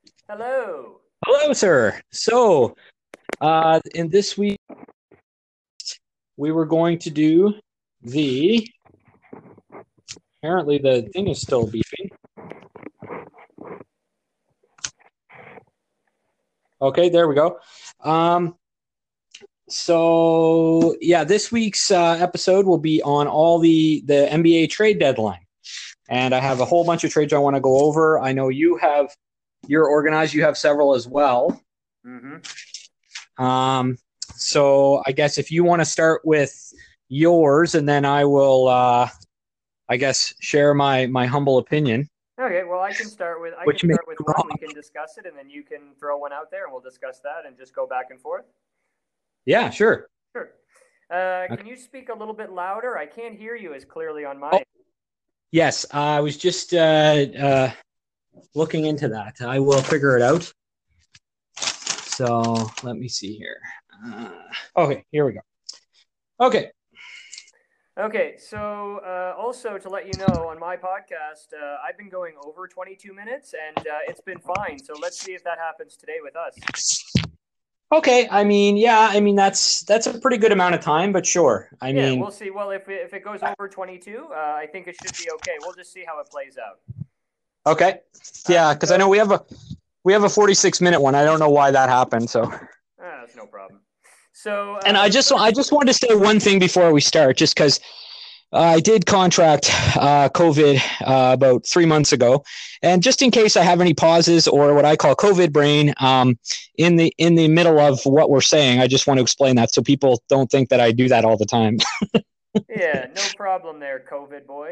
Hello. Hello, sir. In this week, we were going to do the. Apparently, the thing is still beeping. Okay, there we go. This week's episode will be on all the NBA trade deadline, and I have a whole bunch of trades I want to go over. I know you're organized. You have several as well. Mm-hmm. So I guess if you want to start with yours, and then I will, I guess, share my humble opinion. Okay, well, I can start with Which may be one. wrong. We can discuss it, and then you can throw one out there, and we'll discuss that, and just go back and forth. Yeah, sure. Sure. Okay. Can you speak a little bit louder? I can't hear you as clearly on my Oh, end. yes. I was just looking into that. I will figure it out. So let me see here. Okay, here we go. Okay. Okay, so also to let you know, on my podcast, I've been going over 22 minutes, and it's been fine. So let's see if that happens today with us. Okay. That's a pretty good amount of time, but sure. Yeah, we'll see. Well, if it goes over 22, I think it should be okay. We'll just see how it plays out. Okay. Yeah, because I know we have a 46-minute one. I don't know why that happened. So. That's no problem. So. And I just wanted to say one thing before we start, just because I did contract COVID about 3 months ago, and just in case I have any pauses or what I call COVID brain in the middle of what we're saying, I just want to explain that so people don't think that I do that all the time. Yeah, no problem there, COVID boy.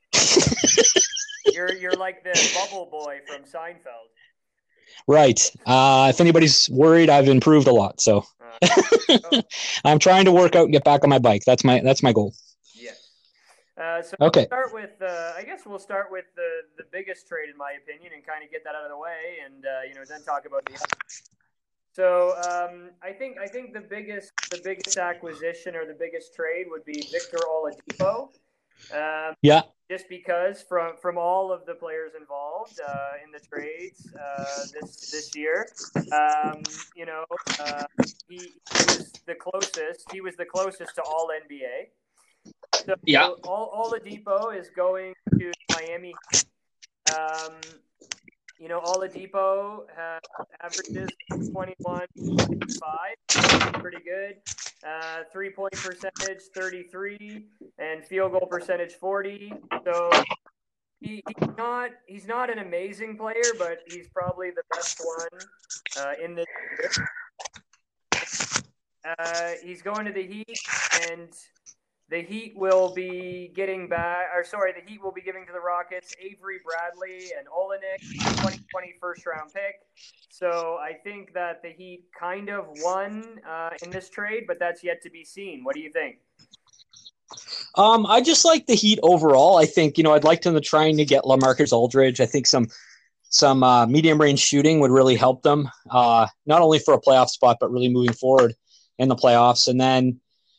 You're like the bubble boy from Seinfeld. Right. If anybody's worried, I've improved a lot. So I'm trying to work out and get back on my bike. That's my goal. Yes. So okay. I guess we'll start with the biggest trade, in my opinion, and kind of get that out of the way, and then talk about the. So I think the biggest acquisition or the biggest trade would be Victor Oladipo. Yeah. Just because from all of the players involved in the trades this year, he was the closest. He was the closest to all NBA. So yeah. Oladipo is going to Miami. Oladipo averages 21.5, pretty good. 3-point percentage 33, and field goal percentage 40. So he's not an amazing player, but he's probably the best one in this year. He's going to the Heat, and the Heat will be getting the Heat will be giving to the Rockets Avery Bradley and Olenek, 2020 first-round pick. So I think that the Heat kind of won in this trade, but that's yet to be seen. What do you think? I just like the Heat overall. I think, I'd like them to trying to get LaMarcus Aldridge. I think some medium range shooting would really help them, not only for a playoff spot, but really moving forward in the playoffs. And then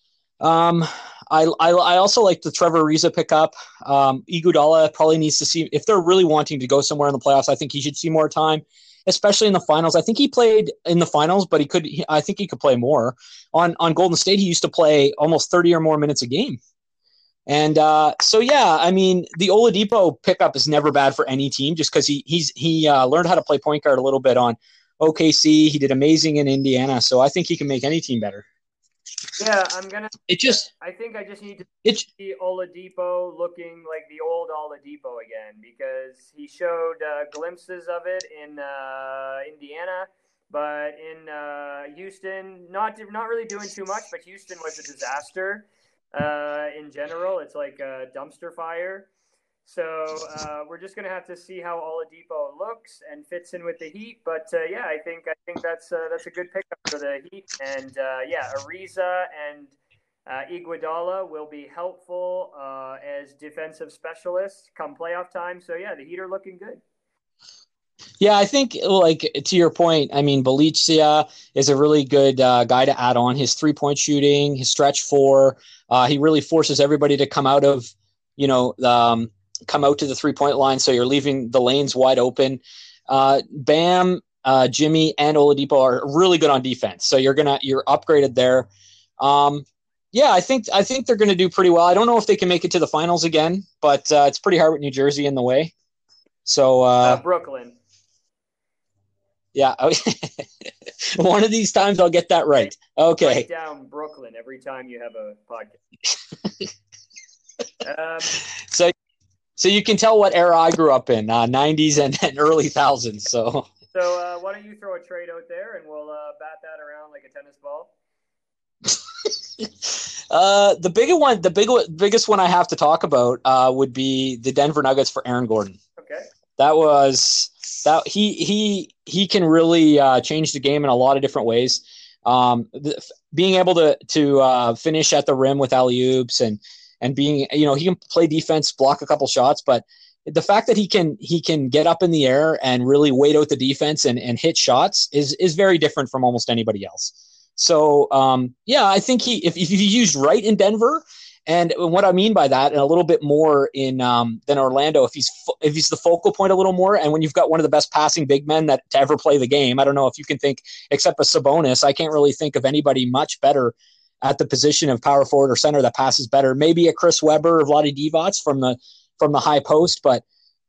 I also like the Trevor Ariza pickup. Iguodala probably needs to see, if they're really wanting to go somewhere in the playoffs, I think he should see more time, especially in the finals. I think he played in the finals, but I think he could play more. On Golden State, he used to play almost 30 or more minutes a game. And the Oladipo pickup is never bad for any team, just because he learned how to play point guard a little bit on OKC. He did amazing in Indiana, so I think he can make any team better. Yeah, I think I just need to see Oladipo looking like the old Oladipo again, because he showed glimpses of it in Indiana, but in Houston, not really doing too much. But Houston was a disaster in general. It's like a dumpster fire. So we're just gonna have to see how Oladipo looks and fits in with the Heat. But I think that's a good pickup for the Heat. And Ariza and Iguodala will be helpful as defensive specialists come playoff time. So the Heat are looking good. Yeah, I think, to your point, Bjelica is a really good guy to add on. His 3-point shooting, his stretch four, he really forces everybody to come out of, come out to the 3-point line. So you're leaving the lanes wide open. Bam, Jimmy, and Oladipo are really good on defense. So you're upgraded there. Yeah, I think they're going to do pretty well. I don't know if they can make it to the finals again, but it's pretty hard with New Jersey in the way. So Brooklyn. Yeah, one of these times I'll get that right. Okay. Write down Brooklyn every time you have a podcast. So you can tell what era I grew up in, 90s and early thousands. So why don't you throw a trade out there and we'll bat that around like a tennis ball? The biggest one I have to talk about would be the Denver Nuggets for Aaron Gordon. Okay. He can really change the game in a lot of different ways. Being able to finish at the rim with alley-oops and being, he can play defense, block a couple shots, but the fact that he can get up in the air and really wait out the defense and hit shots is very different from almost anybody else. So I think if he's used right in Denver, and what I mean by that, and a little bit more in than Orlando, if he's the focal point a little more, and when you've got one of the best passing big men to ever play the game, I don't know if you can think, except for Sabonis, I can't really think of anybody much better at the position of power forward or center that passes better. Maybe a Chris Webber or Vlade Divac from the high post, but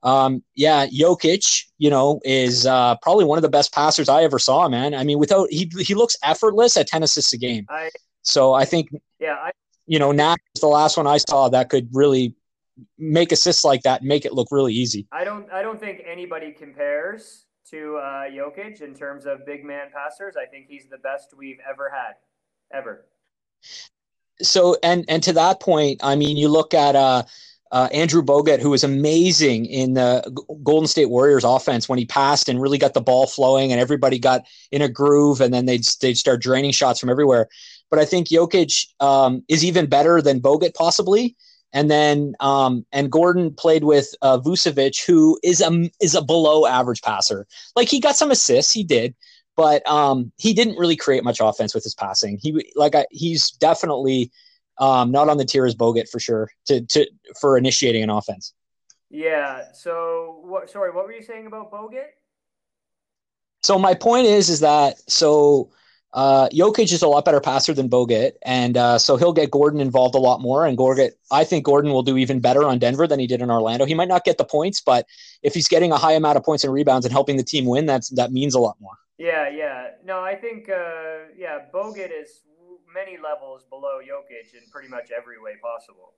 Jokic, is probably one of the best passers I ever saw, man. I mean, he looks effortless at 10 assists a game. So I think, Nash was the last one I saw that could really make assists like that and make it look really easy. I don't think anybody compares to Jokic in terms of big man passers. I think he's the best we've ever had, ever. So, and to that point, I mean, you look at Andrew Bogut, who was amazing in the Golden State Warriors offense when he passed and really got the ball flowing and everybody got in a groove, and then they'd start draining shots from everywhere. But I think Jokic is even better than Bogut possibly. And then and Gordon played with Vucevic, who is a below average passer. Like, he got some assists, he did, but he didn't really create much offense with his passing. He's definitely not on the tier as Bogut for sure for initiating an offense. Yeah. So what were you saying about Bogut? So my point is that Jokic is a lot better passer than Bogut, and so he'll get Gordon involved a lot more. And I think Gordon will do even better on Denver than he did in Orlando. He might not get the points, but if he's getting a high amount of points and rebounds and helping the team win, that means a lot more. Yeah. No, I think Bogut is many levels below Jokic in pretty much every way possible.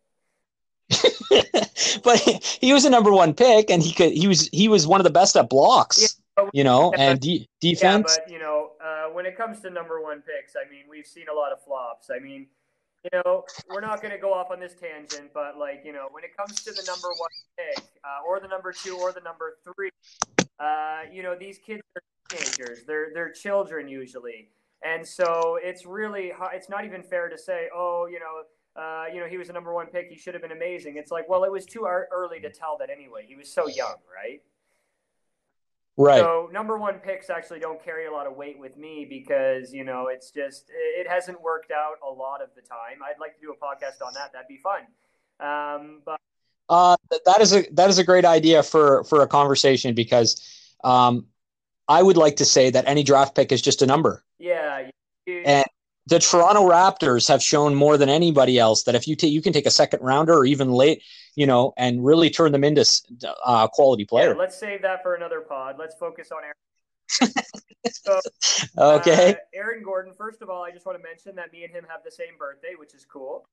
But he was a number one pick, and he was one of the best at blocks, and defense. Yeah, but when it comes to number one picks, I mean, we've seen a lot of flops. I mean, we're not going to go off on this tangent, but when it comes to the number one pick, or the number two, or the number three, these kids are teenagers. They're children usually. And so it's not even fair to say, he was a number one pick, he should have been amazing. It's like, well, it was too early to tell that anyway. He was so young, right? Right. So number one picks actually don't carry a lot of weight with me because, it's just, it hasn't worked out a lot of the time. I'd like to do a podcast on that. That'd be fun. But that is a great idea for a conversation because I would like to say that any draft pick is just a number. Yeah. And the Toronto Raptors have shown more than anybody else that if you can take a second rounder or even late, and really turn them into quality player. Yeah, let's save that for another pod. Let's focus on Aaron. So, okay. Aaron Gordon, first of all, I just want to mention that me and him have the same birthday, which is cool.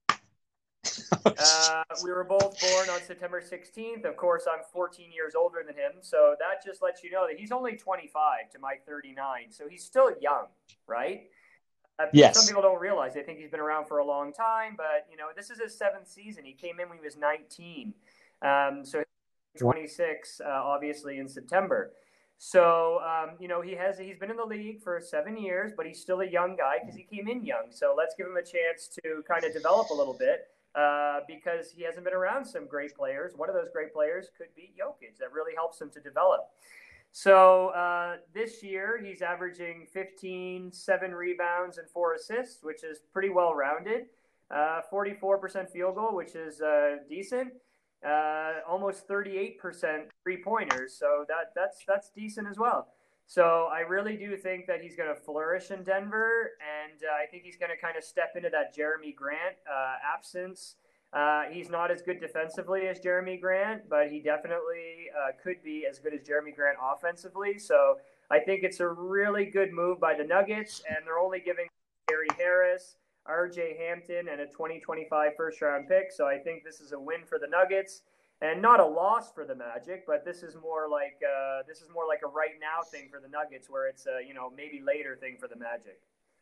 We were both born on September 16th. Of course, I'm 14 years older than him. So that just lets you know that he's only 25 to my 39. So he's still young, right? Yes. Some people don't realize. They think he's been around for a long time. But, this is his 7th season. He came in when he was 19. So 26, obviously, in September. So, he's been in the league for 7 years, but he's still a young guy because he came in young. So let's give him a chance to kind of develop a little bit. Because he hasn't been around some great players. One of those great players could be Jokic. That really helps him to develop. So this year, he's averaging 15, 7 rebounds, and 4 assists, which is pretty well-rounded. 44% field goal, which is decent. almost 38% 3-pointers. So that's decent as well. So I really do think that he's going to flourish in Denver, and I think he's going to kind of step into that Jeremy Grant absence. He's not as good defensively as Jeremy Grant, but he definitely could be as good as Jeremy Grant offensively. So I think it's a really good move by the Nuggets, and they're only giving Gary Harris, RJ Hampton, and a 2025 first-round pick. So I think this is a win for the Nuggets, and not a loss for the Magic. But this is more like a right now thing for the Nuggets, where it's a maybe later thing for the Magic.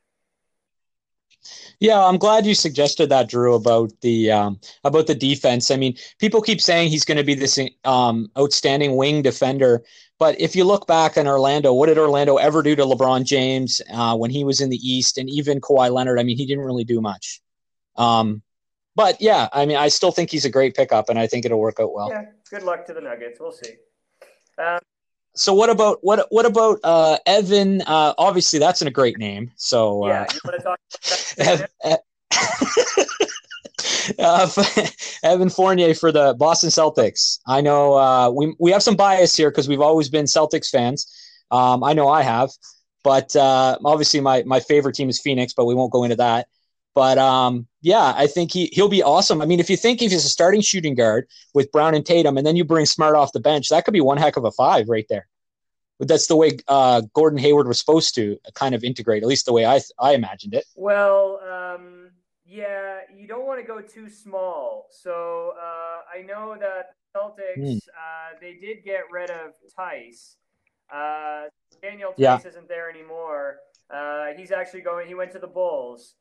Yeah, I'm glad you suggested that, Drew, about the defense. I mean, people keep saying he's going to be this outstanding wing defender, but if you look back in Orlando, what did Orlando ever do to LeBron James when he was in the East, and even Kawhi Leonard? I mean, he didn't really do much. But yeah, I mean, I still think he's a great pickup, and I think it'll work out well. Yeah, good luck to the Nuggets. We'll see. So what about Evan? Obviously, that's a great name. So yeah, you want to talk Evan Fournier for the Boston Celtics. I know we have some bias here because we've always been Celtics fans. I know I have, but obviously my favorite team is Phoenix, but we won't go into that. But yeah, I think he'll be awesome. I mean, if he's a starting shooting guard with Brown and Tatum, and then you bring Smart off the bench, that could be one heck of a five right there. But that's the way Gordon Hayward was supposed to kind of integrate, at least the way I imagined it. Well, yeah, you don't want to go too small. So I know that the Celtics, they did get rid of Tice. Daniel Tice isn't there anymore. He's actually he went to the Bulls.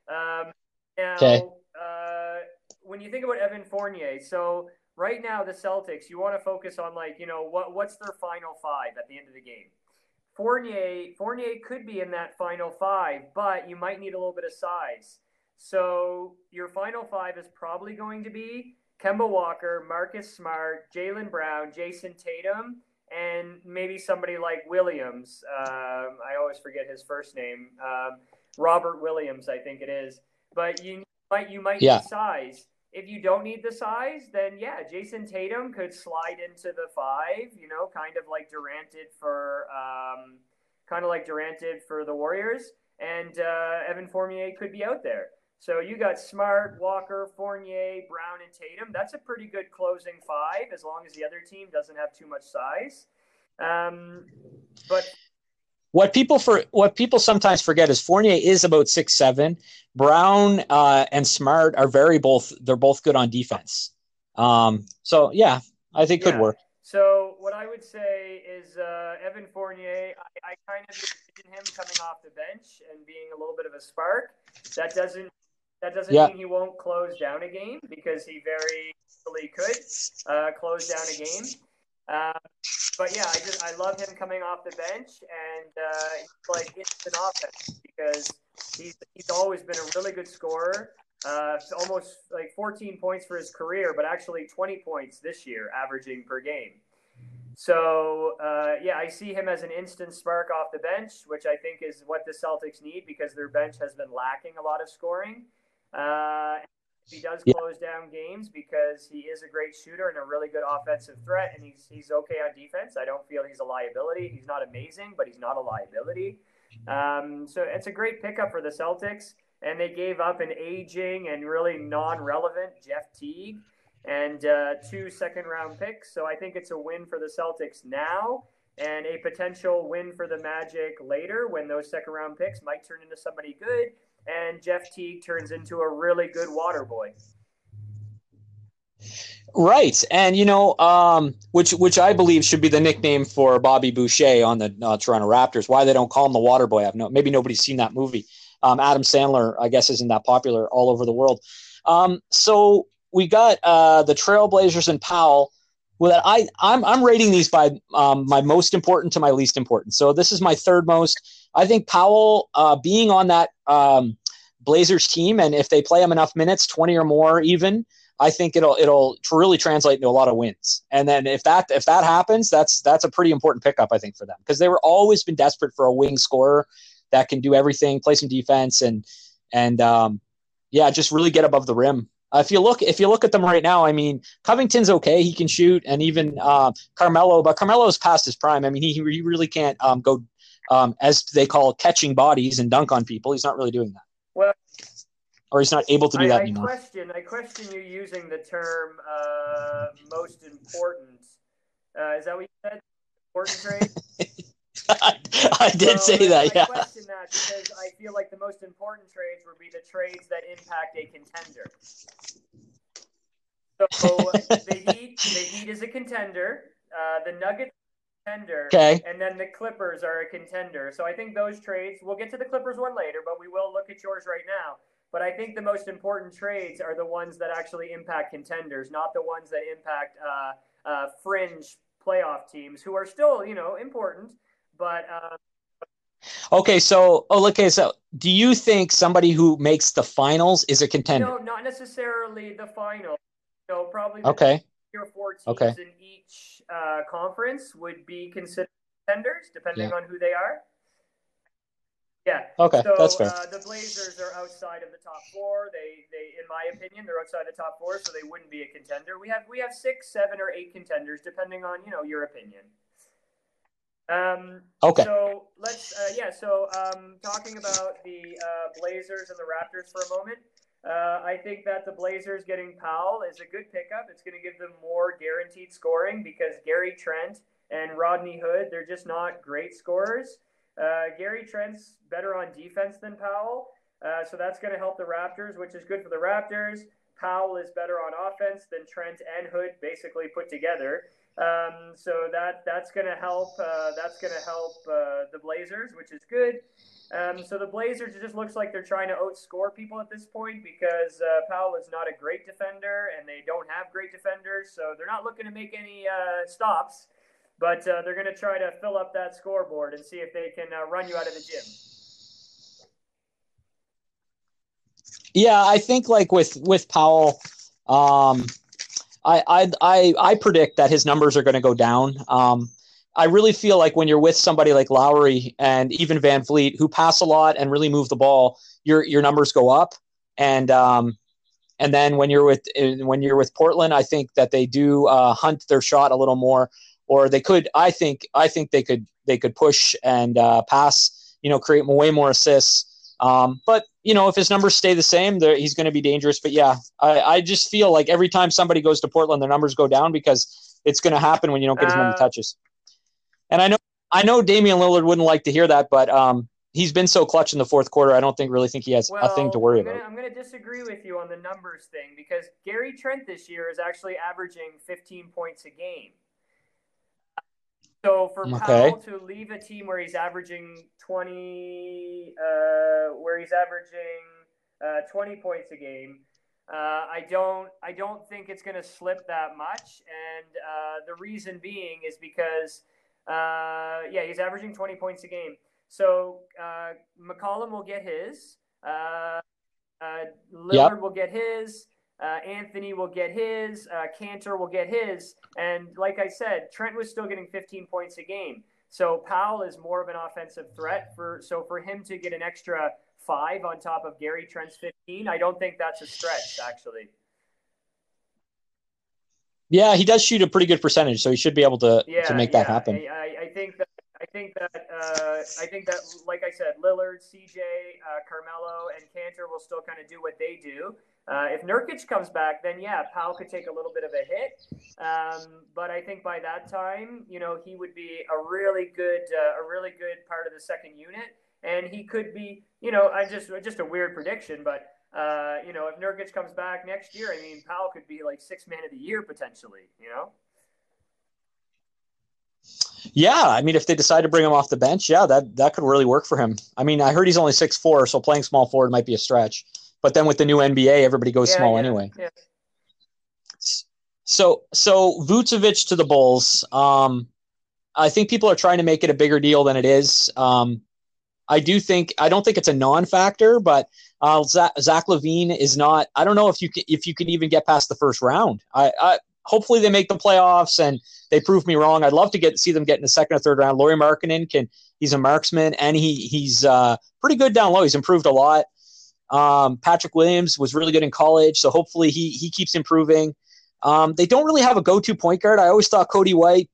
When you think about Evan Fournier, so right now the Celtics, you want to focus on what's their final five at the end of the game. Fournier could be in that final five, but you might need a little bit of size. So your final five is probably going to be Kemba Walker, Marcus Smart, Jaylen Brown, Jason Tatum, and maybe somebody like Williams. I always forget his first name. Robert Williams, I think it is. But you might need size. If you don't need the size, then yeah, Jason Tatum could slide into the five. Kind of like Durant did for the Warriors, and Evan Fournier could be out there. So you got Smart, Walker, Fournier, Brown, and Tatum. That's a pretty good closing five, as long as the other team doesn't have too much size. But what people sometimes forget is Fournier is about 6'7". Brown and Smart are they're both good on defense. So yeah, I think could work. So what I would say is Evan Fournier, I kind of envision him coming off the bench and being a little bit of a spark. That doesn't mean he won't close down a game, because he very easily could close down a game. But yeah, I love him coming off the bench, and he's like instant offense, because he's always been a really good scorer. Almost like 14 points for his career, but actually 20 points this year, averaging per game. So yeah, I see him as an instant spark off the bench, which I think is what the Celtics need, because their bench has been lacking a lot of scoring. He does close down games because he is a great shooter and a really good offensive threat, and he's okay on defense. I don't feel he's a liability. He's not amazing, but he's not a liability. So it's a great pickup for the Celtics, and they gave up an aging and really non-relevant Jeff Teague and 2 second-round picks. So I think it's a win for the Celtics now, and a potential win for the Magic later, when those second-round picks might turn into somebody good, and Jeff Teague turns into a really good water boy. Right. And, which I believe should be the nickname for Bobby Boucher on the Toronto Raptors. Why they don't call him the water boy, maybe nobody's seen that movie. Adam Sandler, I guess, isn't that popular all over the world. So we got the Trailblazers and Powell. Well, I'm rating these by my most important to my least important. So this is my third most. I think Powell being on that Blazers team, and if they play him enough minutes, 20 or more even, I think it'll really translate into a lot of wins. And then if that happens, that's a pretty important pickup, I think, for them, because they were always been desperate for a wing scorer that can do everything, play some defense, and just really get above the rim. If you look at them right now, I mean, Covington's okay; he can shoot, and even Carmelo. But Carmelo's past his prime. I mean, he really can't go as they call it, catching bodies and dunk on people. He's not really doing that. Well, or he's not able to do that anymore. I question you using the term most important. Is that what you said? Important trade? I did say that, yeah. I question that because I feel like the most important trades would be the trades that impact a contender. So the Heat is a contender. The Nuggets are a contender. Okay. And then the Clippers are a contender. So I think those trades, we'll get to the Clippers one later, but we will look at yours right now. But I think the most important trades are the ones that actually impact contenders, not the ones that impact fringe playoff teams who are still, important. But so do you think somebody who makes the finals is a contender? No, not necessarily the final. Probably the 3 or 4 teams in each conference would be considered contenders, depending on who they are. Yeah. Okay, so, that's fair. The Blazers are outside of the top 4. They, in my opinion, they're outside the top 4, so they wouldn't be a contender. We have 6, 7, or 8 contenders, depending on your opinion. Okay. So let's talking about the Blazers and the Raptors for a moment. I think that the Blazers getting Powell is a good pickup. It's going to give them more guaranteed scoring because Gary Trent and Rodney Hood, they're just not great scorers. Gary Trent's better on defense than Powell, so that's going to help the Raptors, which is good for the Raptors. Powell is better on offense than Trent and Hood basically put together. So that's going to help. The Blazers, which is good. So the Blazers, it just looks like they're trying to outscore people at this point because Powell is not a great defender and they don't have great defenders, so they're not looking to make any stops. But they're going to try to fill up that scoreboard and see if they can run you out of the gym. Yeah, I think like with Powell, I predict that his numbers are going to go down. I really feel like when you're with somebody like Lowry and even Van Vliet, who pass a lot and really move the ball, your numbers go up. And then when you're with Portland, I think that they do hunt their shot a little more. Or they could, I think they could push and pass, create way more assists. But if his numbers stay the same, he's going to be dangerous. But yeah, I just feel like every time somebody goes to Portland, their numbers go down because it's going to happen when you don't get as many touches. And I know Damian Lillard wouldn't like to hear that, but he's been so clutch in the fourth quarter. I don't really think he has a thing to worry about. I'm going to disagree with you on the numbers thing because Gary Trent this year is actually averaging 15 points a game. So for Powell to leave a team where he's averaging 20 points a game, I don't think it's going to slip that much. And the reason being is because, he's averaging 20 points a game. So McCollum will get his. Lillard will get his. Anthony will get his, Cantor will get his, and like I said, Trent was still getting 15 points a game. So Powell is more of an offensive threat for him to get an extra 5 on top of Gary Trent's 15, I don't think that's a stretch actually. Yeah, he does shoot a pretty good percentage, so he should be able to make that happen. I think that, like I said, Lillard, CJ, Carmelo, and Cantor will still kind of do what they do. If Nurkic comes back, then Powell could take a little bit of a hit. But I think by that time, he would be a really good part of the second unit, and he could be, just a weird prediction, but if Nurkic comes back next year, I mean, Powell could be like 6th man of the year potentially. Yeah, I mean, if they decide to bring him off the bench, that could really work for him. I mean, I heard he's only 6'4", so playing small forward might be a stretch. But then with the new NBA, everybody goes small anyway. Yeah. So Vucevic to the Bulls. I think people are trying to make it a bigger deal than it is. I don't think it's a non-factor, but Zach LaVine is not. I don't know if you can even get past the first round. Hopefully they make the playoffs and they prove me wrong. I'd love to see them get in the second or third round. Lauri Markkanen he's a marksman and he's pretty good down low. He's improved a lot. Patrick Williams was really good in college, so hopefully he keeps improving. They don't really have a go-to point guard. I always thought Kobe White,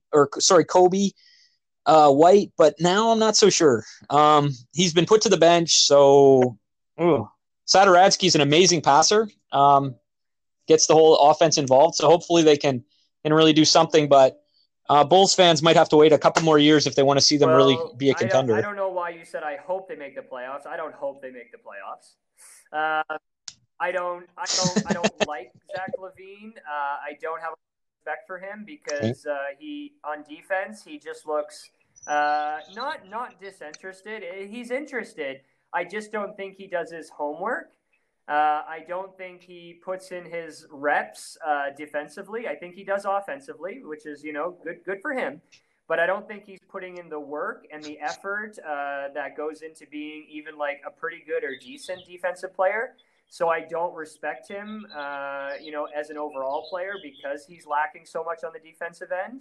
but now I'm not so sure. He's been put to the bench, so Satoransky's an amazing passer. Gets the whole offense involved, so hopefully they can really do something, but Bulls fans might have to wait a couple more years if they want to see them really be a contender. I don't know why you said I hope they make the playoffs. I don't hope they make the playoffs. I don't like Zach LaVine. I don't have respect for him because he on defense he just looks not disinterested. He's interested. I just don't think he does his homework. I don't think he puts in his reps defensively. I think he does offensively, which is, good for him. But I don't think he's putting in the work and the effort that goes into being even like a pretty good or decent defensive player. So I don't respect him, as an overall player because he's lacking so much on the defensive end.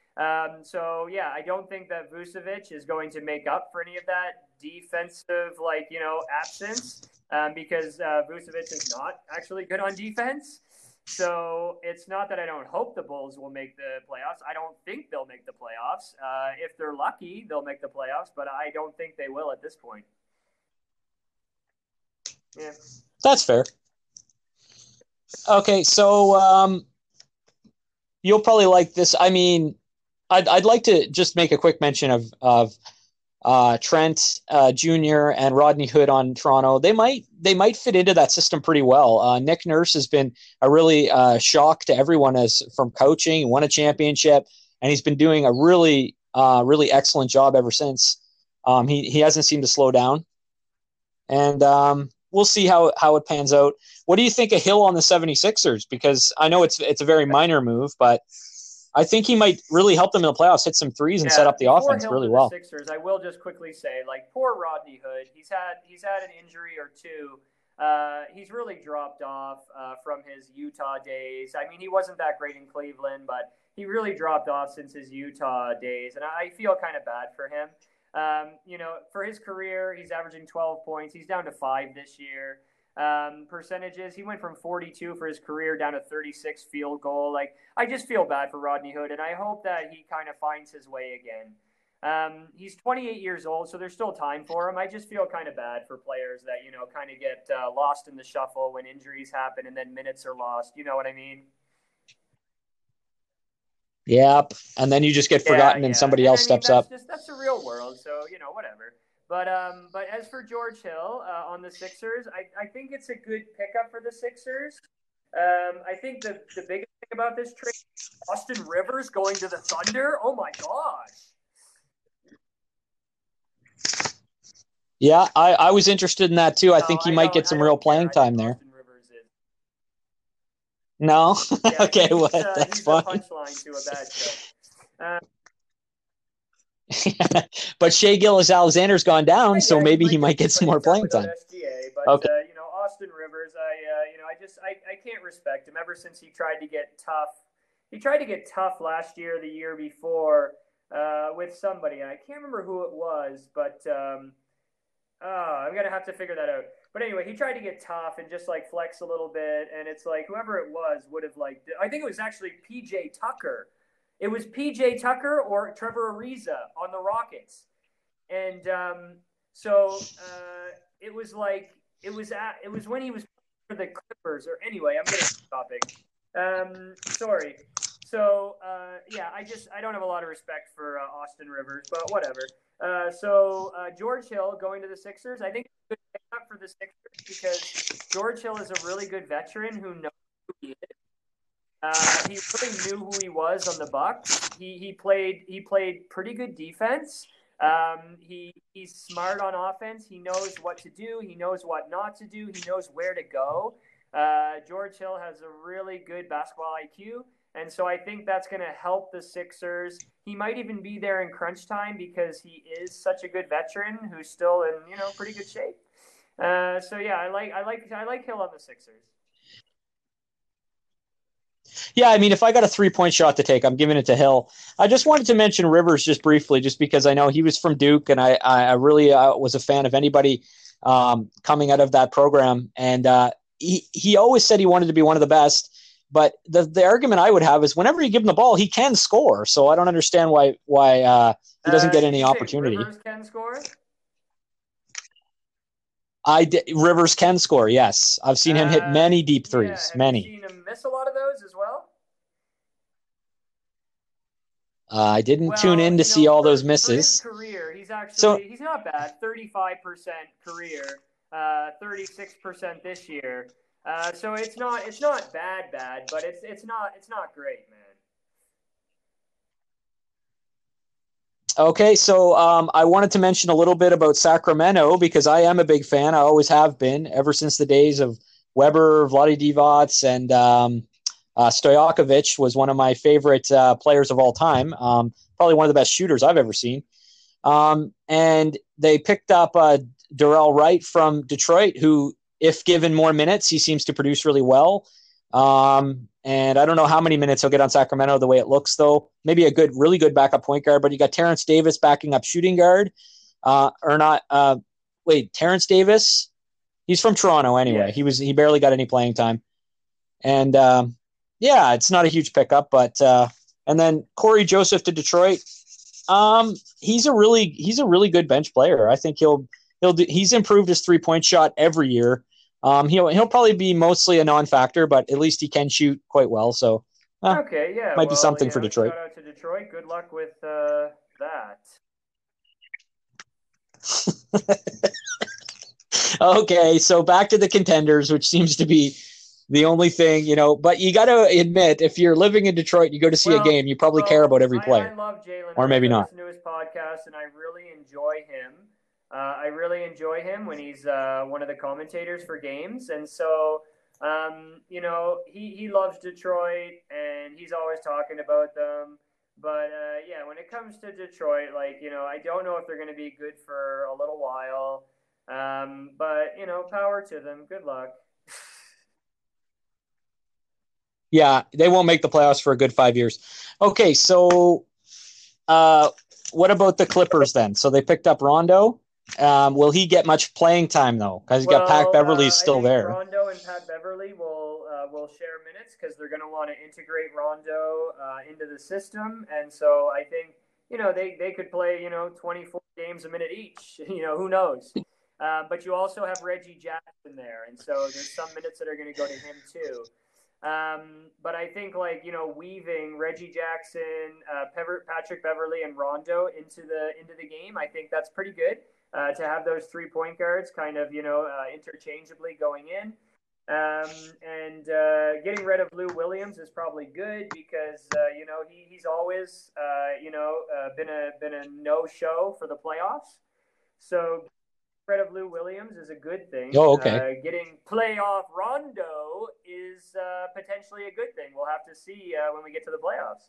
I don't think that Vucevic is going to make up for any of that defensive, absence because Vucevic is not actually good on defense. So it's not that I don't hope the Bulls will make the playoffs. I don't think they'll make the playoffs. If they're lucky, they'll make the playoffs, but I don't think they will at this point. Yeah. That's fair. Okay, so you'll probably like this. I mean, I'd like to just make a quick mention of Trent Jr. and Rodney Hood on Toronto. They might fit into that system pretty well. Nick Nurse has been a really shock to everyone from coaching. He won a championship, and he's been doing a really excellent job ever since. He hasn't seemed to slow down, and we'll see how it pans out. What do you think of Hill on the 76ers? Because I know it's a very minor move, but I think he might really help them in the playoffs, hit some threes, and set up the offense really well. The Sixers, I will just quickly say, poor Rodney Hood. He's had an injury or two. He's really dropped off from his Utah days. I mean, he wasn't that great in Cleveland, but he really dropped off since his Utah days, and I feel kind of bad for him. For his career, he's averaging 12 points. He's down to 5 this year. Percentages, he went from 42 for his career down to 36 field goal. I just feel bad for Rodney Hood, and I hope that he kind of finds his way again. He's 28 years old, so there's still time for him. I just feel kind of bad for players that, kind of get lost in the shuffle when injuries happen and then minutes are lost. You know what I mean? Yep. And then you just get forgotten and somebody else steps up. That's the real world. So, whatever. But as for George Hill on the Sixers, I think it's a good pickup for the Sixers. I think the biggest thing about this trade, Austin Rivers going to the Thunder. Oh my gosh. Yeah, I was interested in that too. I think he might get some real playing time there. No? Yeah, okay, that's he's fine. A punchline to a bad joke. But Shai Gilgeous-Alexander's gone down, so maybe he might get some more playing time. SGA, but okay. Austin Rivers, I can't respect him ever since he tried to get tough. He tried to get tough last year, the year before, with somebody, and I can't remember who it was, but I'm gonna have to figure that out. But anyway, he tried to get tough and just flex a little bit, and it's whoever it was would have I think it was actually PJ Tucker. It was PJ Tucker or Trevor Ariza on the Rockets, and it was when he was for the Clippers. Or anyway, I'm getting off topic. Sorry. So I don't have a lot of respect for Austin Rivers, but whatever. George Hill going to the Sixers, I think it's a good pickup for the Sixers because George Hill is a really good veteran who knows who he is. He really knew who he was on the Bucks. He played pretty good defense. He's smart on offense. He knows what to do. He knows what not to do. He knows where to go. George Hill has a really good basketball IQ. And so I think that's going to help the Sixers. He might even be there in crunch time because he is such a good veteran who's still in, pretty good shape. I like Hill on the Sixers. Yeah, I mean, if I got a 3-point shot to take, I'm giving it to Hill. I just wanted to mention Rivers just briefly, just because I know he was from Duke, and I really was a fan of anybody coming out of that program. And he always said he wanted to be one of the best. But the argument I would have is whenever you give him the ball, he can score. So I don't understand why he doesn't get any opportunity. Rivers can score? Rivers can score, yes. I've seen him hit many deep threes, many. Have you seen him miss a lot of those as well? I didn't tune in to see all those misses. For his career, he's not bad. 35% career, 36% this year. So it's not bad, but it's not great, man. Okay, so I wanted to mention a little bit about Sacramento because I am a big fan. I always have been ever since the days of Weber, Vlade Divac, and Stojakovic was one of my favorite players of all time. Probably one of the best shooters I've ever seen. And they picked up Dorell Wright from Detroit, who, if given more minutes, he seems to produce really well. And I don't know how many minutes he'll get on Sacramento the way it looks, though. Maybe a really good backup point guard, but you got Terrence Davis backing up shooting guard. Terrence Davis? He's from Toronto anyway. Yes. He barely got any playing time. And it's not a huge pickup, but and then Corey Joseph to Detroit. He's a really good bench player. I think he's improved his 3-point shot every year. He'll probably be mostly a non-factor, but at least he can shoot quite well. So might be something for Detroit. Shout out to Detroit. Good luck with that. Okay, so back to the contenders, which seems to be the only thing, but you got to admit, if you're living in Detroit, you go to see a game, you probably care about every player. I love Jalen. Or maybe not. I listen to his podcast, and I really enjoy him. I really enjoy him when he's one of the commentators for games. And so, he loves Detroit, and he's always talking about them. But, when it comes to Detroit, I don't know if they're going to be good for a little while. But, power to them. Good luck. Yeah, they won't make the playoffs for a good 5 years. Okay, so what about the Clippers then? So they picked up Rondo. Will he get much playing time though? Because he's got Pat Beverly still there. Rondo and Pat Beverly will share minutes because they're going to want to integrate Rondo into the system, and so I think they could play 24 games a minute each. Who knows? But you also have Reggie Jackson there, and so there's some minutes that are going to go to him too. But I think weaving Reggie Jackson, Patrick Beverly, and Rondo into the game, I think that's pretty good. To have those 3-point guards kind of, interchangeably going in. And getting rid of Lou Williams is probably good because, he's always, been a no-show for the playoffs. So getting rid of Lou Williams is a good thing. Oh, okay. Getting playoff Rondo is potentially a good thing. We'll have to see when we get to the playoffs.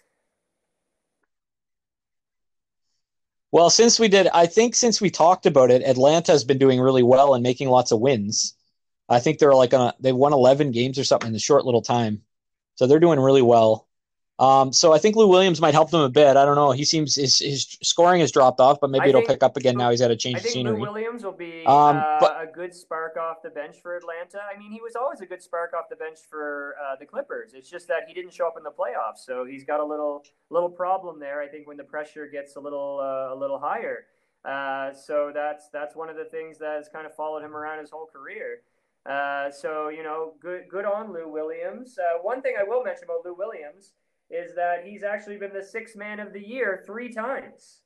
Well, since we talked about it, Atlanta has been doing really well and making lots of wins. I think they're they won 11 games or something in a short little time. So they're doing really well. So I think Lou Williams might help them a bit. I don't know. He seems his scoring has dropped off, but maybe it'll pick up again now. He's had a change of scenery. I think Lou Williams will be a good spark off the bench for Atlanta. I mean, he was always a good spark off the bench for the Clippers. It's just that he didn't show up in the playoffs, so he's got a little problem there. I think when the pressure gets a little higher. So that's one of the things that has kind of followed him around his whole career. So good on Lou Williams. One thing I will mention about Lou Williams is that he's actually been the Sixth Man of the Year 3 times.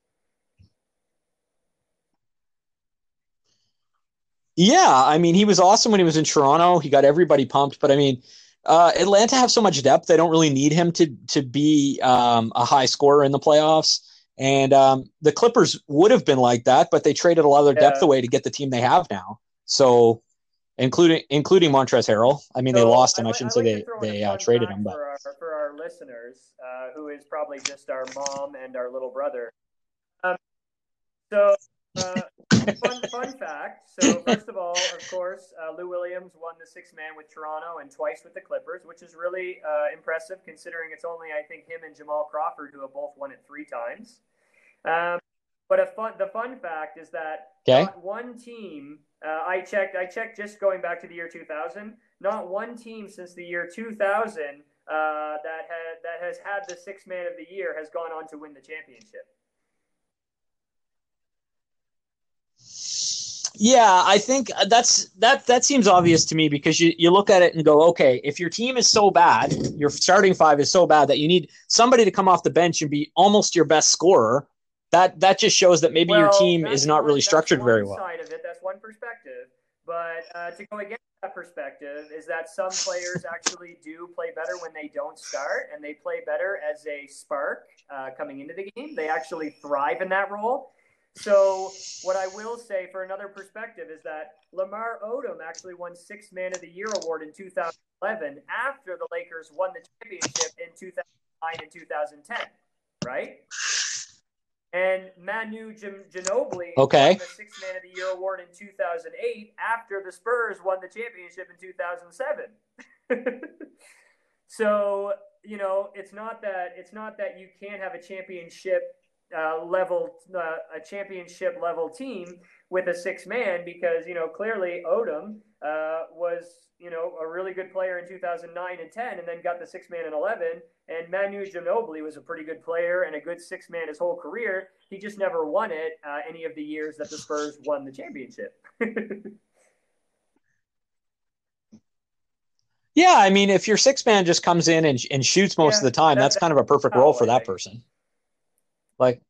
Yeah, I mean, he was awesome when he was in Toronto. He got everybody pumped. But, I mean, Atlanta have so much depth, they don't really need him to be a high scorer in the playoffs. And the Clippers would have been like that, but they traded a lot of their depth away to get the team they have now. So, including Montrezl Harrell. I mean, they lost him. I shouldn't say they traded him. But for our listeners, who is probably just our mom and our little brother. Fun fact. So first of all, of course, Lou Williams won the Sixth Man with Toronto and twice with the Clippers, which is really impressive considering it's only, I think, him and Jamal Crawford who have both won it 3 times. But the fun fact is that not one team. I checked just going back to the year 2000. Not one team since the year 2000 that has had the sixth man of the year has gone on to win the championship. Yeah, I think that seems obvious to me, because you look at it and go, okay, if your team is so bad, your starting five is so bad that you need somebody to come off the bench and be almost your best scorer, that just shows that maybe your team is not really structured very well. Side of it, that's one perspective. But to go against that perspective is that some players actually do play better when they don't start, and they play better as a spark coming into the game. They actually thrive in that role. So what I will say for another perspective is that Lamar Odom actually won Sixth Man of the Year award in 2011 after the Lakers won the championship in 2009 and 2010, right? And Manu Ginobili won the Sixth Man of the Year award in 2008 after the Spurs won the championship in 2007. So, you know, it's not that you can't have a championship level team with a six man, because, you know, clearly Odom was, you know, a really good player in 2009 and 10, and then got the six man in 11. And Manu Ginobili was a pretty good player and a good six man his whole career. He just never won it any of the years that the Spurs won the championship. Yeah, I mean, if your six man just comes in and shoots most of the time, that's kind of a perfect role for that person. Like,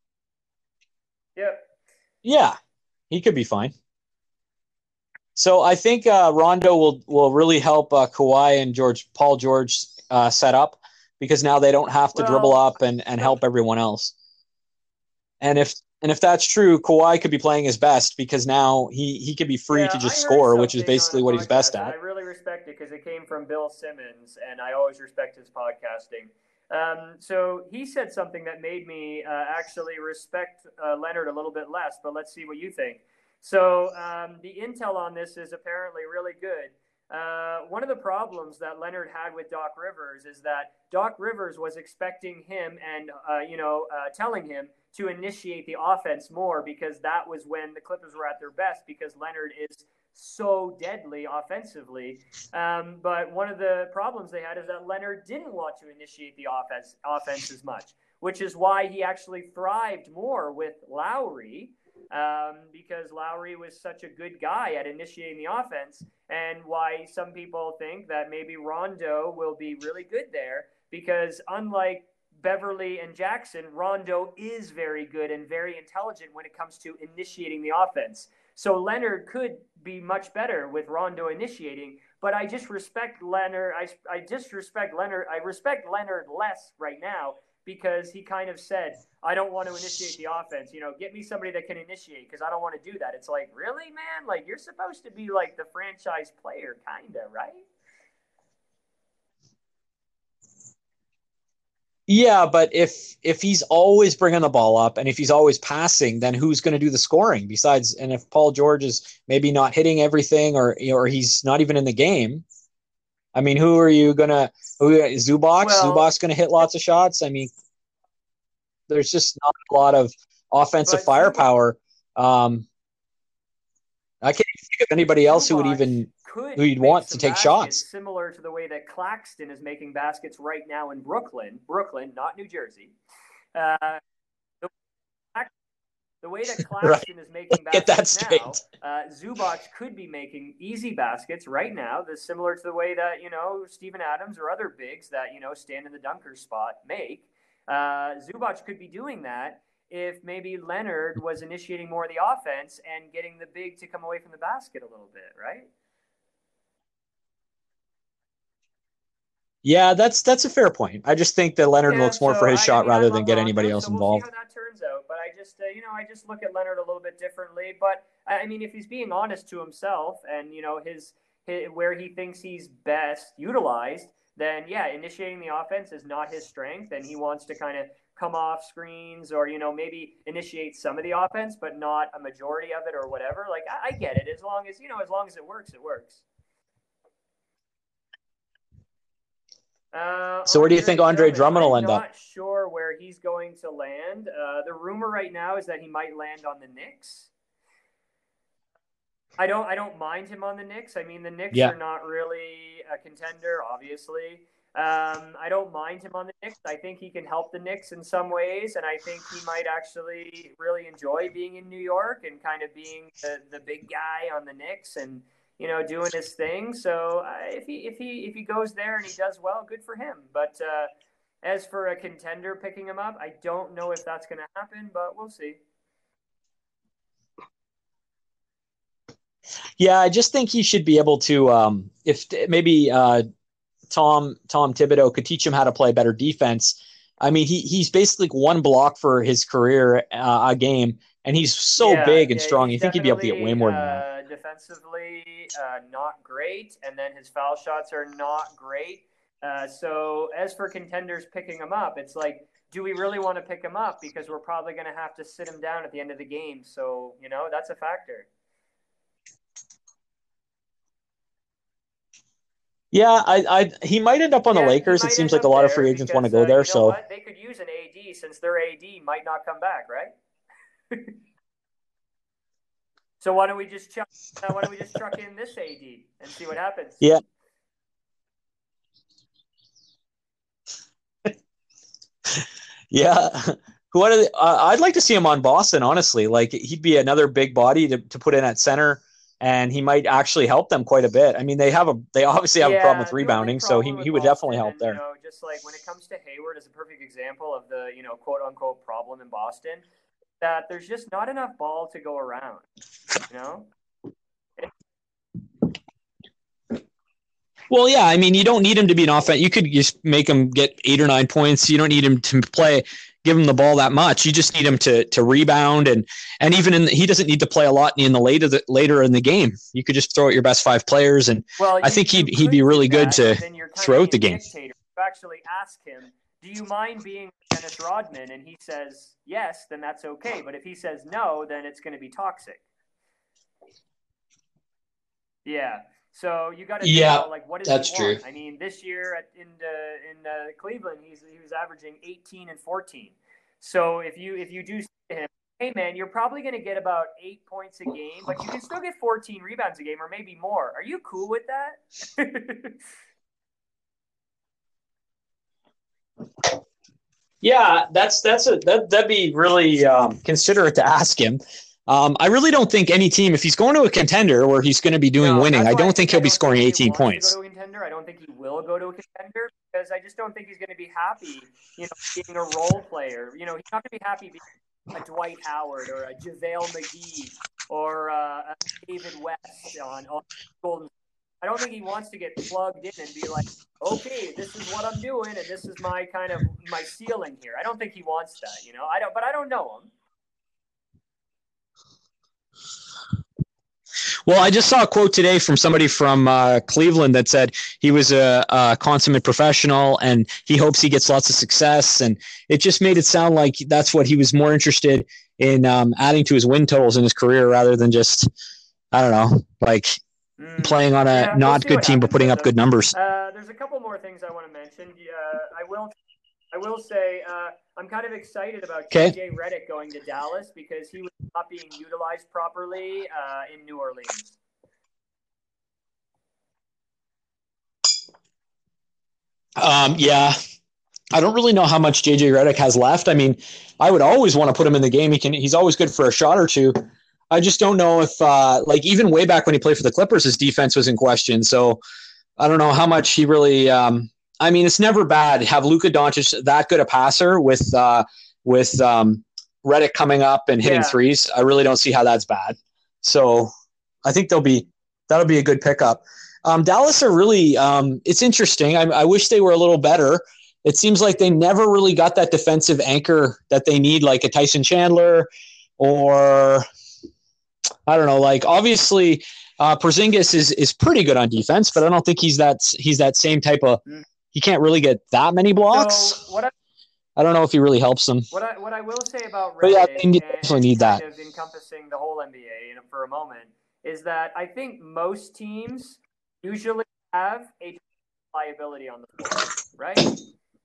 yeah, he could be fine. So I think Rondo will really help Kawhi and Paul George set up, because now they don't have to dribble up and help everyone else. And if that's true, Kawhi could be playing his best, because now he could be free to just score, which is basically what he's best at. I really respect it because it came from Bill Simmons, and I always respect his podcasting. So he said something that made me actually respect Leonard a little bit less, but let's see what you think. So the intel on this is apparently really good. One of the problems that Leonard had with Doc Rivers is that Doc Rivers was expecting him and, telling him to initiate the offense more, because that was when the Clippers were at their best, because Leonard is so deadly offensively. But one of the problems they had is that Leonard didn't want to initiate the offense as much, which is why he actually thrived more with Lowry, because Lowry was such a good guy at initiating the offense, and why some people think that maybe Rondo will be really good there, because unlike Beverly and Jackson, Rondo is very good and very intelligent when it comes to initiating the offense. So Leonard could be much better with Rondo initiating, but I just respect Leonard. I respect Leonard less right now, because he kind of said, I don't want to initiate the offense. You know, get me somebody that can initiate, because I don't want to do that. It's like, really, man? Like, you're supposed to be like the franchise player, kind of, right? Yeah, but if he's always bringing the ball up and if he's always passing, then who's going to do the scoring besides? And if Paul George is maybe not hitting everything, or he's not even in the game, I mean, who are you gonna? Zubac? Zubac's going to hit lots of shots. I mean, there's just not a lot of offensive firepower. I can't think of anybody else who would even who you'd want to take shots. Similar to the way that Claxton is making baskets right now in Brooklyn, not New Jersey. The way that Claxton is making baskets now, Zubac could be making easy baskets right now. That's similar to the way that, you know, Steven Adams or other bigs that, you know, stand in the dunker spot make. Zubac could be doing that if maybe Leonard was initiating more of the offense and getting the big to come away from the basket a little bit, right? Yeah, that's a fair point. I just think that Leonard looks more for his shot rather than get anybody else involved. We'll see how that turns out. But I just look at Leonard a little bit differently. But I mean, if he's being honest to himself and, you know, his where he thinks he's best utilized, then yeah, initiating the offense is not his strength, and he wants to kind of come off screens or, you know, maybe initiate some of the offense, but not a majority of it or whatever. Like, I get it. As long as it works, it works. So where do you think Andre Drummond will end up? I'm not sure where he's going to land. The rumor right now is that he might land on the Knicks. I don't mind him on the Knicks. I mean, the Knicks are not really a contender, obviously. I don't mind him on the Knicks. I think he can help the Knicks in some ways, and I think he might actually really enjoy being in New York and kind of being the big guy on the Knicks and, you know, doing his thing. So if he goes there and he does well, good for him. But as for a contender picking him up, I don't know if that's going to happen, but we'll see. Yeah, I just think he should be able to, if maybe Tom Thibodeau could teach him how to play better defense. I mean, he's basically one block for his career a game, and he's so big and strong. You think he'd be able to get way more than that. Defensively, not great, and then his foul shots are not great. So as for contenders picking him up, it's like, do we really want to pick him up? Because we're probably going to have to sit him down at the end of the game. So, you know, that's a factor. Yeah, he might end up on the Lakers. It seems like a lot of free agents want to go there. So what? They could use an AD since their AD might not come back, right? So why don't we just chuck in this AD and see what happens? Yeah. Yeah. I'd like to see him on Boston, honestly. Like, he'd be another big body to put in at center. And he might actually help them quite a bit. I mean, they obviously have a problem with rebounding, so he would definitely help there. You know, just like when it comes to Hayward as a perfect example of the, you know, quote unquote problem in Boston, that there's just not enough ball to go around, you know? Well, yeah, I mean, you don't need him to be an offense. You could just make him get 8 or 9 points. You don't need him to give him the ball that much. You just need him to rebound, and even he doesn't need to play a lot in the later in the game. You could just throw out your best 5 players, and I think he'd be really good to throw out the game. You actually ask him, do you mind being Dennis Rodman? And he says yes, then that's okay. But if he says no, then it's going to be toxic. Yeah. So you got to know, like, what does he want? I mean, this year in Cleveland, he was averaging 18 and 14. So if you do say to him, hey man, you're probably going to get about 8 points a game, but you can still get 14 rebounds a game or maybe more. Are you cool with that? Yeah, that'd be really considerate to ask him. I really don't think any team, if he's going to a contender where he's going to be doing winning, I don't think he'll be scoring 18 points. Go to a contender. I don't think he will go to a contender because I just don't think he's going to be happy, you know, being a role player. You know, he's not going to be happy being a Dwight Howard or a JaVale McGee or a David West on Golden. I don't think he wants to get plugged in and be like, okay, this is what I'm doing and this is my ceiling here. I don't think he wants that, you know. But I don't know him. Well, I just saw a quote today from somebody from Cleveland that said he was a consummate professional and he hopes he gets lots of success. And it just made it sound like that's what he was more interested in adding to his win totals in his career rather than just, I don't know, like playing on a not good team but putting up good numbers. There's a couple more things I want to mention. I will say I'm kind of excited about JJ Redick going to Dallas because he was not being utilized properly in New Orleans. Yeah, I don't really know how much JJ Redick has left. I mean, I would always want to put him in the game. He's always good for a shot or two. I just don't know if like even way back when he played for the Clippers, his defense was in question. So I don't know how much he really I mean, it's never bad to have Luka Doncic that good a passer with Redick coming up and hitting threes. I really don't see how that's bad. So I think that'll be a good pickup. Dallas are really it's interesting. I wish they were a little better. It seems like they never really got that defensive anchor that they need, like a Tyson Chandler or I don't know. Like obviously Porzingis is pretty good on defense, but I don't think he's that same type of. He can't really get that many blocks. So I don't know if he really helps them. What I will say about Redick, they definitely need that. Kind of encompassing the whole NBA for a moment, is that I think most teams usually have a liability on the floor, right?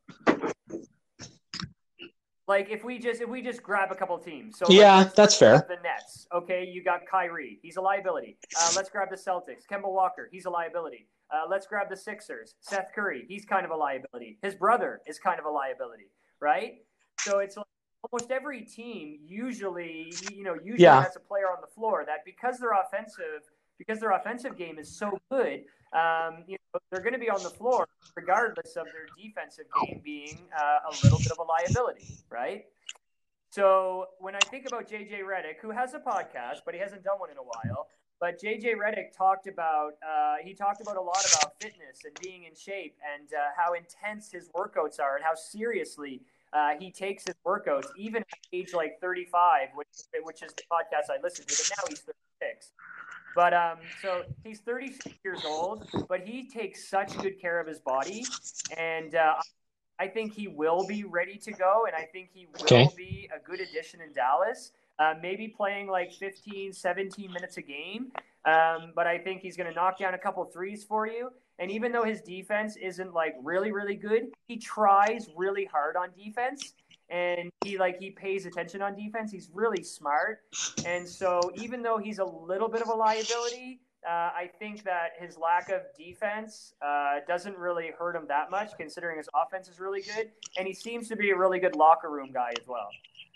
Like if we just grab a couple teams. So that's fair. The Nets. Okay, you got Kyrie. He's a liability. Let's grab the Celtics. Kemba Walker. He's a liability. Let's grab the Sixers. Seth Curry. He's kind of a liability. His brother is kind of a liability, right? So it's like almost every team usually has a player on the floor that because their offensive game is so good, they're going to be on the floor regardless of their defensive game being a little bit of a liability, right? So when I think about JJ Redick, who has a podcast, but he hasn't done one in a while, but JJ Redick talked about a lot about fitness and being in shape and how intense his workouts are and how seriously he takes his workouts, even at age like 35, which is the podcast I listened to, but now he's 36. But so he's 36 years old, but he takes such good care of his body, and I think he will be ready to go, and I think he will be a good addition in Dallas. Maybe playing like 15, 17 minutes a game, but I think he's going to knock down a couple threes for you. And even though his defense isn't like really, really good, he tries really hard on defense. And he pays attention on defense. He's really smart. And so even though he's a little bit of a liability, I think that his lack of defense doesn't really hurt him that much, considering his offense is really good. And he seems to be a really good locker room guy as well.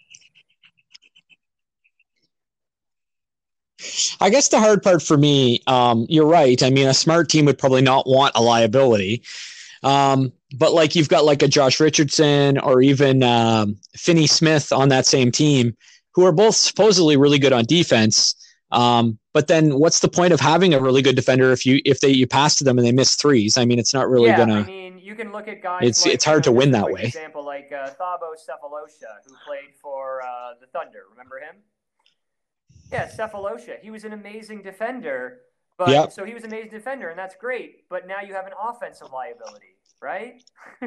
I guess the hard part for me, you're right. I mean, a smart team would probably not want a liability. But like you've got like a Josh Richardson or even Finney Smith on that same team, who are both supposedly really good on defense. But then what's the point of having a really good defender if you pass to them and they miss threes? I mean, it's not really gonna. I mean, you can look at guys. It's hard to win that way. Example like Thabo Sefolosha, who played for the Thunder. Remember him? Yeah, Sefolosha. He was an amazing defender. But So he was an amazing defender, and that's great. But now you have an offensive liability, right?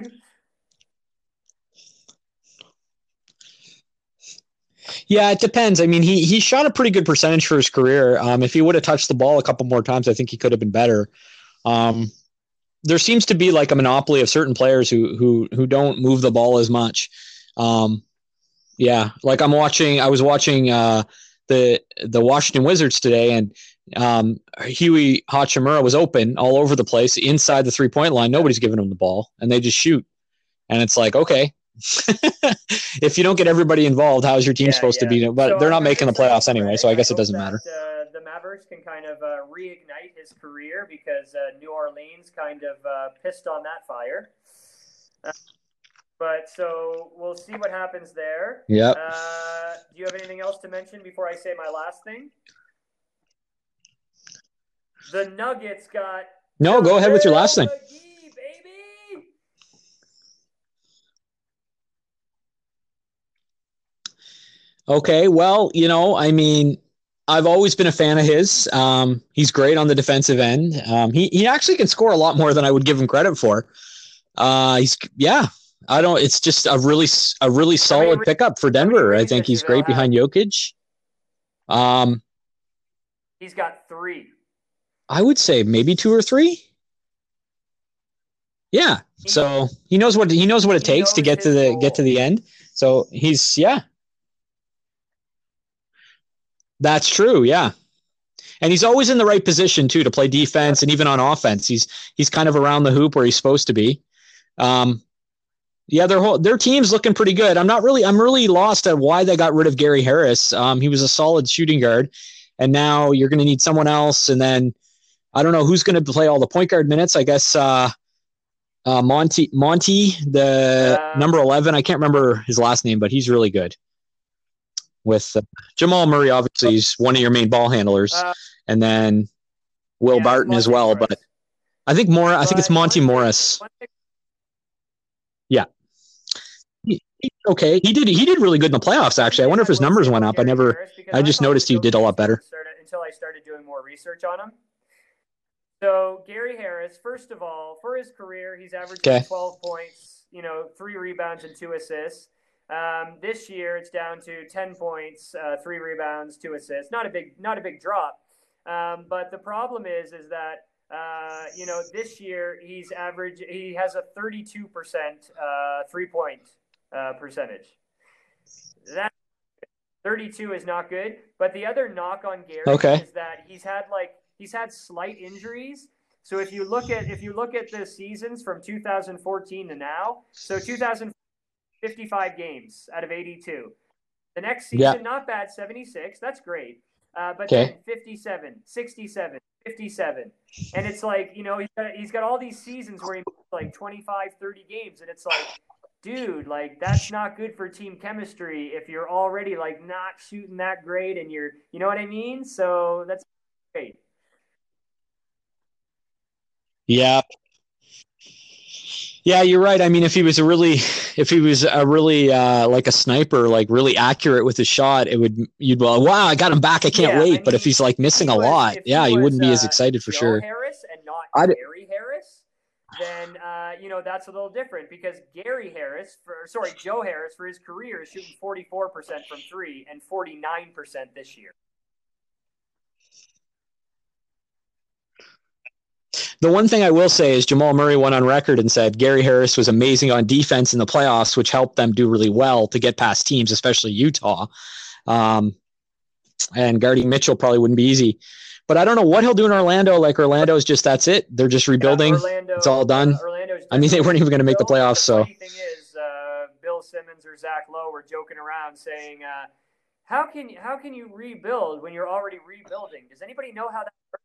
Yeah, it depends. I mean, he shot a pretty good percentage for his career. If he would have touched the ball a couple more times, I think he could have been better. There seems to be like a monopoly of certain players who don't move the ball as much. Like I was watching the Washington Wizards today, and Huey Hachimura was open all over the place inside the 3-point line. Nobody's giving him the ball, and they just shoot. And it's like, okay, if you don't get everybody involved, how's your team supposed to be? But they're not making the playoffs anyway, so I guess it doesn't matter. The Mavericks can kind of reignite his career because New Orleans kind of pissed on that fire. But so we'll see what happens there. Yeah. Do you have anything else to mention before I say my last thing? The Nuggets got. No, go ahead with your last thing. Baby. Okay, well, I mean, I've always been a fan of his. He's great on the defensive end. He actually can score a lot more than I would give him credit for. It's just a really solid pickup for Denver. I think he's great behind Jokic. He's got 3. I would say maybe 2 or 3. Yeah. So he knows what it takes to get to the end. So he's That's true. Yeah. And he's always in the right position too, to play defense, and even on offense, he's kind of around the hoop where he's supposed to be. Their team's looking pretty good. I'm really lost at why they got rid of Gary Harris. He was a solid shooting guard, and now you're going to need someone else. And then I don't know who's going to play all the point guard minutes. I guess Monty, the number 11. I can't remember his last name, but he's really good. With Jamal Murray, obviously, he's one of your main ball handlers, and then Will Barton as well. Morris. But I think it's Monty Morris. Yeah. Okay, he did really good in the playoffs. Actually, I wonder if his numbers went up. I just noticed he did a lot better until I started doing more research on him. So Gary Harris, first of all, for his career, he's averaging 12 points, 3 rebounds and 2 assists. This year, it's down to 10 points, 3 rebounds, 2 assists. Not a big drop. But the problem is that this year he has a 32% 3-point percentage. That 32 is not good. But the other knock on Gary is that he's had slight injuries. So if you look at the seasons from 2014 to now, so 2055 games out of 82. The next season, not bad, 76. That's great. But then 57, 67, 57. And it's like, he's got all these seasons where he makes like 25, 30 games. And it's like, dude, like that's not good for team chemistry if you're already like not shooting that great and you know what I mean? So that's great. Yeah. Yeah, you're right. I mean, if he was a really like a sniper, like really accurate with his shot, wow, I got him back. I can't wait. But if he's like missing a lot, you wouldn't be as excited for sure. Harris and not Gary Harris, then that's a little different because Joe Harris for his career is shooting 44% from 3 and 49% this year. The one thing I will say is Jamal Murray went on record and said Gary Harris was amazing on defense in the playoffs, which helped them do really well to get past teams, especially Utah. And guarding Mitchell probably wouldn't be easy. But I don't know what he'll do in Orlando. Like Orlando's just, that's it. They're just rebuilding. It's all done. I mean, they weren't even going to make the playoffs. So the funny thing is, Bill Simmons or Zach Lowe were joking around saying, how can you rebuild when you're already rebuilding? Does anybody know how that works?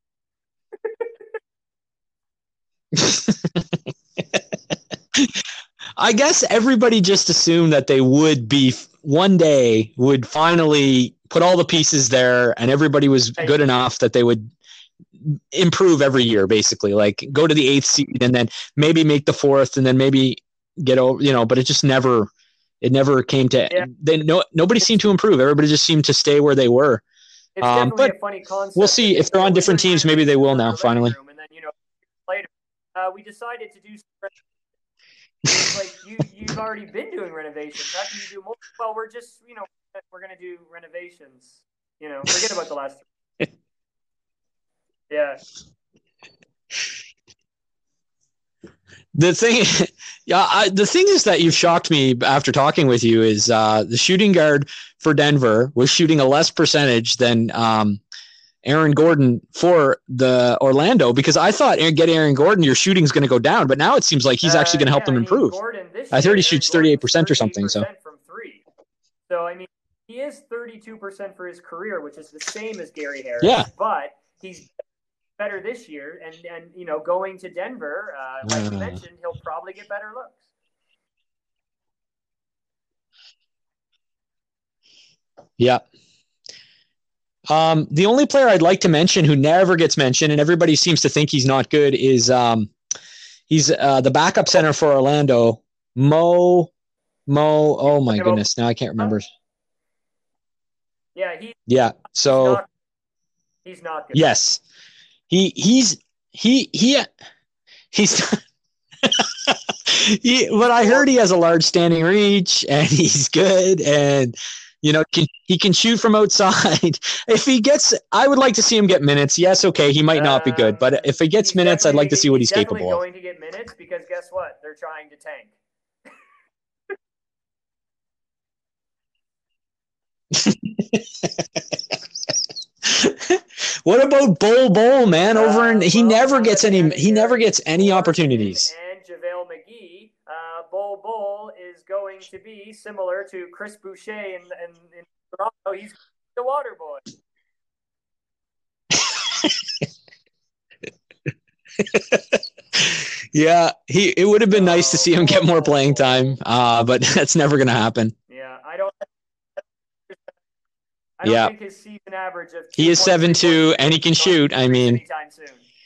I guess everybody just assumed that they would be one day would finally put all the pieces there and everybody was good enough that they would improve every year, basically like go to the 8th seed and then maybe make the 4th and then maybe get over, but it never came to, nobody seemed to improve. Everybody just seemed to stay where they were. It's definitely a funny concept. We'll see if they're on different teams. Maybe they will now finally. And then, later, we decided to do like you've already been doing renovations. How can you do more? Well, we're just we're gonna do renovations. Forget about the last 3. Yeah. The thing is that you've shocked me after talking with you is the shooting guard for Denver was shooting a less percentage than Aaron Gordon for the Orlando, because I thought get Aaron Gordon, your shooting's going to go down, but now it seems like he's actually going to help them improve. I heard he shoots 38% or something. So from 3. So I mean, he is 32% for his career, which is the same as Gary Harris. Yeah. But he's better this year, and going to Denver, like you mentioned, he'll probably get better looks. Yeah. The only player I'd like to mention who never gets mentioned, and everybody seems to think he's not good, is he's the backup center for Orlando, Mo. Oh my goodness, now I can't remember. Yeah, So he's not good. Yes, he's but I heard he has a large standing reach and he's good and. He can shoot from outside. If he gets, I would like to see him get minutes. Yes, okay, he might not be good, but if he gets minutes, I'd like to see what he's capable of. He's definitely going to get minutes because guess what? They're trying to tank. What about Bol, man? He never gets any opportunities. And JaVale McGee. Bol is going to be similar to Chris Boucher in Toronto. He's the water boy. Yeah, it would have been nice to see him get more playing time, but that's never going to happen. Yeah, I don't think his season average of he is 7'2", and he can shoot. I mean, anytime soon.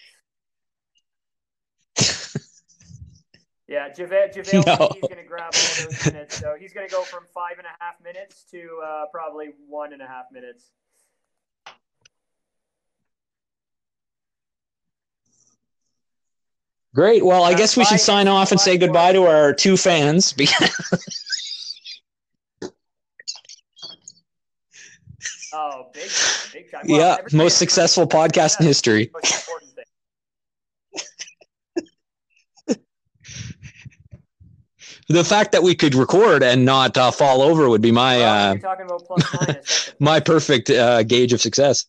Yeah, JaVale he's going to grab all those minutes. So he's going to go from 5.5 minutes to probably 1.5 minutes. Great. Well, I guess we should sign off and say goodbye to our 2 fans. Oh, big time. Well, most successful podcast in history. The fact that we could record and not fall over would be my you're talking about plus minus. my perfect gauge of success.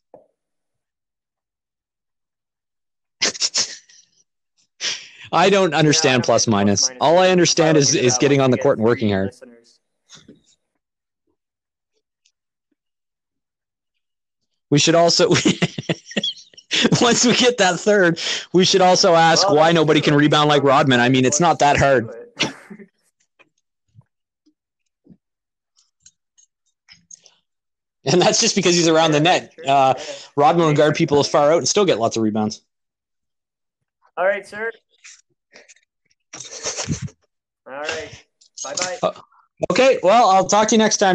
I don't understand plus minus. All I understand is getting on the court and working hard. We should also, once we get that third, we should also ask why nobody can rebound like Rodman. I mean, it's not that hard. And that's just because he's around the net. Rodman will guard people as far out and still get lots of rebounds. All right, sir. All right. Bye-bye. Okay, well, I'll talk to you next time.